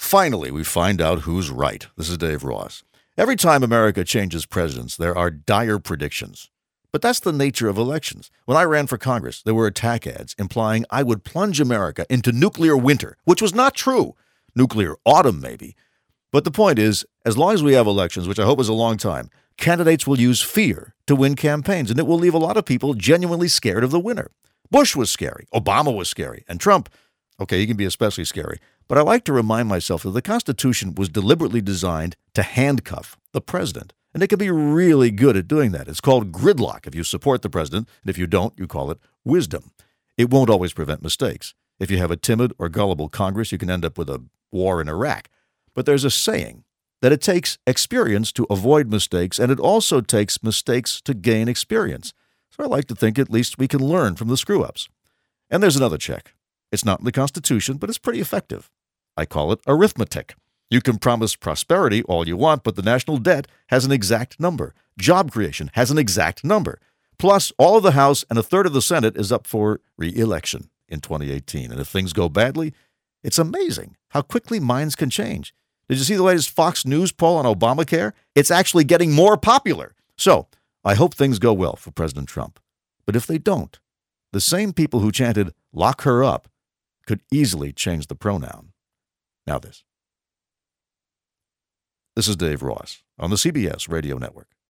Finally, we find out who's right. This is Dave Ross. Every time America changes presidents, there are dire predictions. But that's the nature of elections. When I ran for Congress, there were attack ads implying I would plunge America into nuclear winter, which was not true. Nuclear autumn, maybe. But the point is, as long as we have elections, which I hope is a long time, candidates will use fear to win campaigns, and it will leave a lot of people genuinely scared of the winner. Bush was scary. Obama was scary. And Trump, okay, he can be especially scary. But I like to remind myself that the Constitution was deliberately designed to handcuff the president. And it can be really good at doing that. It's called gridlock if you support the president, and if you don't, you call it wisdom. It won't always prevent mistakes. If you have a timid or gullible Congress, you can end up with a war in Iraq. But there's a saying that it takes experience to avoid mistakes, and it also takes mistakes to gain experience. So I like to think at least we can learn from the screw-ups. And there's another check. It's not in the Constitution, but it's pretty effective. I call it arithmetic. You can promise prosperity all you want, but the national debt has an exact number. Job creation has an exact number. Plus, all of the House and a third of the Senate is up for re-election in 2018. And if things go badly, it's amazing how quickly minds can change. Did you see the latest Fox News poll on Obamacare? It's actually getting more popular. So, I hope things go well for President Trump. But if they don't, the same people who chanted, "Lock her up," could easily change the pronoun. Now this. This is Dave Ross on the CBS Radio Network.